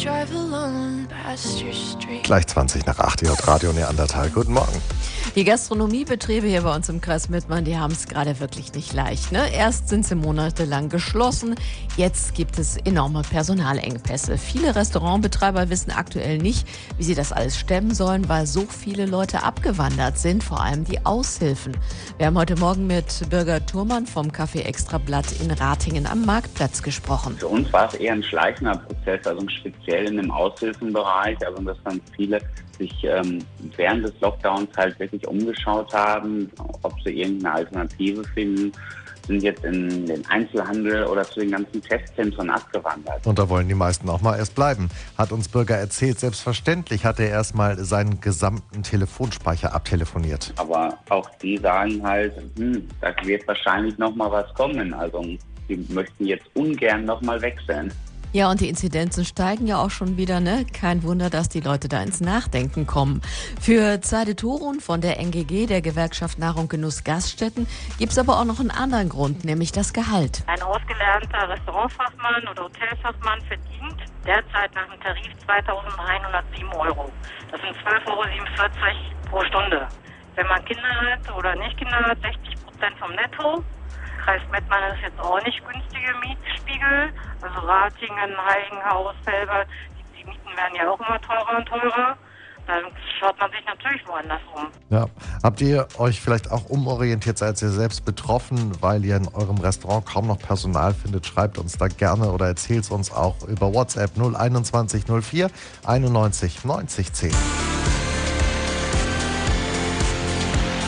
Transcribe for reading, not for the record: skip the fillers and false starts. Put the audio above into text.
drive alone past your street. Gleich 20 nach 8 Uhr, Radio Neandertal. Guten Morgen. Die Gastronomiebetriebe hier bei uns im Kreis Mettmann, die haben es gerade wirklich nicht leicht, ne? Erst sind sie monatelang geschlossen, jetzt gibt es enorme Personalengpässe. Viele Restaurantbetreiber wissen aktuell nicht, wie sie das alles stemmen sollen, weil so viele Leute abgewandert sind, vor allem die Aushilfen. Wir haben heute Morgen mit Birger Thurmann vom Café Extrablatt in Ratingen am Marktplatz gesprochen. Für uns war es eher ein schleichender Prozess, also speziell in dem Aushilfenbereich, also dass dann viele sich während des Lockdowns halt wirklich umgeschaut haben, ob sie irgendeine Alternative finden, sind jetzt in den Einzelhandel oder zu den ganzen Testzentren abgewandert. Und da wollen die meisten auch mal erst bleiben. Hat uns Birger erzählt, selbstverständlich hat er erstmal seinen gesamten Telefonspeicher abtelefoniert. Aber auch die sagen halt, da wird wahrscheinlich nochmal was kommen. Also die möchten jetzt ungern nochmal wechseln. Ja, und die Inzidenzen steigen ja auch schon wieder, ne? Kein Wunder, dass die Leute da ins Nachdenken kommen. Für Zeide Thorun von der NGG, der Gewerkschaft Nahrung Genuss Gaststätten, gibt es aber auch noch einen anderen Grund, nämlich das Gehalt. Ein ausgelernter Restaurantfachmann oder Hotelfachmann verdient derzeit nach dem Tarif 2.107 €. Das sind 12,47 € pro Stunde. Wenn man Kinder hat oder nicht Kinder hat, 60% vom Netto. Kreis Mettmann ist jetzt auch nicht günstige Mietspiegel. Also Ratingen, Heiligenhaus, selber, die Mieten werden ja auch immer teurer und teurer. Dann schaut man sich natürlich woanders um. Ja. Habt ihr euch vielleicht auch umorientiert, seid ihr selbst betroffen, weil ihr in eurem Restaurant kaum noch Personal findet? Schreibt uns da gerne oder erzählt es uns auch über WhatsApp 021 04 91 90 10.